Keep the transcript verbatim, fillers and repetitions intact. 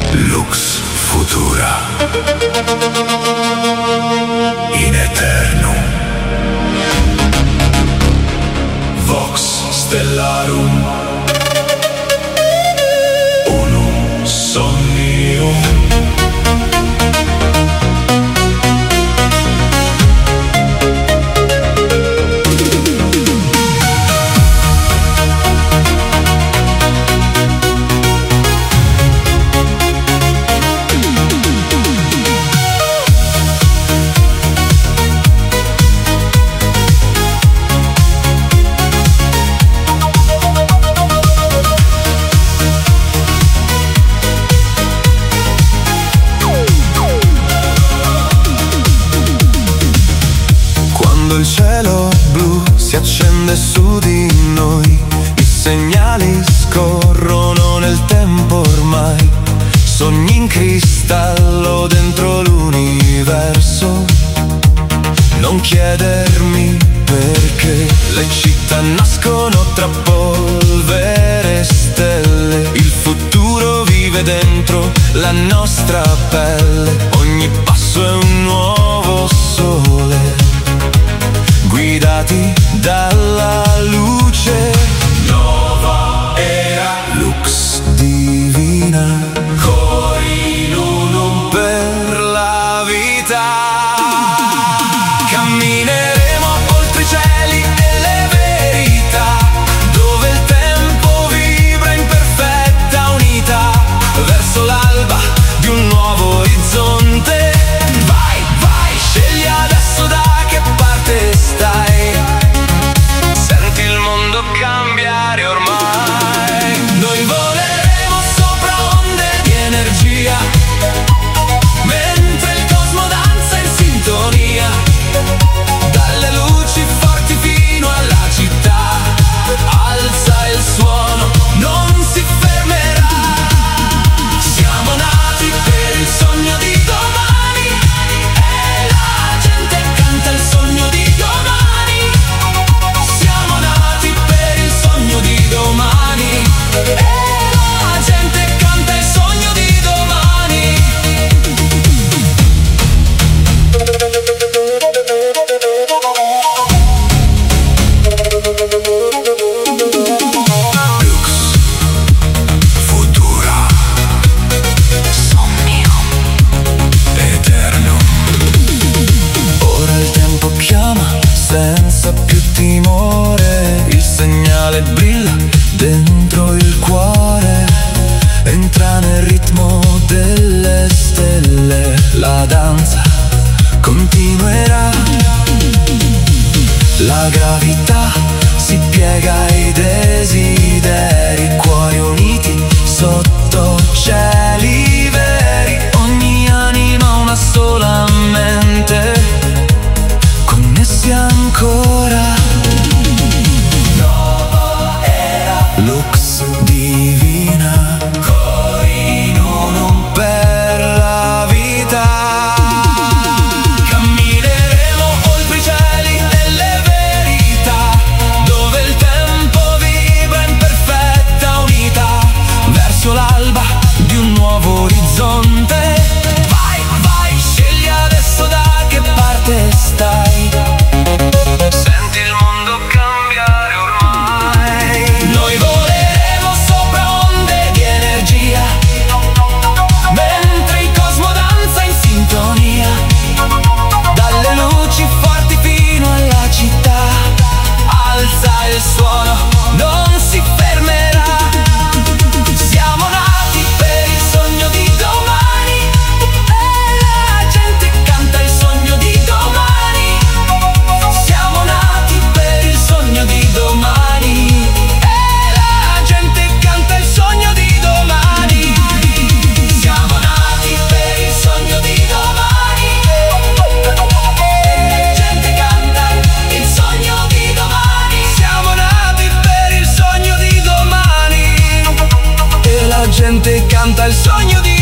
Lux Futura in Eternum Vox Stellarum Unum Somnium. Il cielo blu si accende su di noi, i segnali scorrono nel tempo ormai, sogni in cristallo dentro l'universo. Non chiedermi perché le città nascono tra polvere e stelle, il futuro vive dentro la nostra pelle, ogni passo è un nuovo sole, guidati dalla luce. Nuova era, Lux divina, cori in unum per la vita. Cammineremo oltre i cieli delle verità, dove il tempo vibra in perfetta unità, verso l'alba di un nuovo orizzonte. Vai, vai, scegli adesso da che parte stai, senti il mondo cambiare ormai. Noi voleremo sopra onde di energia, mentre il cosmo danza in sintonia, dalle luci forti fino alla città, alza il suono, non si fermerà. Siamo nati per il sogno di domani, e la gente canta il sogno di domani. Siamo nati per il sogno di domani, e la gente canta il sogno di domani. Lux Futura Somnium Eternum. Ora il tempo chiama senza più timore, il segnale brilla dentro il cuore, entra nel ritmo delle stelle, la danza continuerà, la gravità si piega ai desideri, cuori uniti sotto cieli veri, ogni anima una sola mente, connessi ancora. Nuova era, Lux divina, cori in unum per la vita. Cammineremo oltre i cieli delle verità, dove il tempo vibra in perfetta unità, verso l'alba di un nuovo orizzonte. Vai, vai, scegli adesso da che parte stai, senti il mondo cambiare ormai. Noi voleremo sopra onde di energia, mentre il cosmo danza in sintonia, dalle luci forti fino alla città, alza il suono, non si fermerà. Siamo nati per il sogno di domani, e la gente canta il sogno di domani. Siamo nati per il sogno di domani, e la gente canta il sogno di domani. Siamo nati per il sogno di domani, e la gente canta il sogno di domani. Siamo nati per il sogno di domani, e la gente canta il sogno di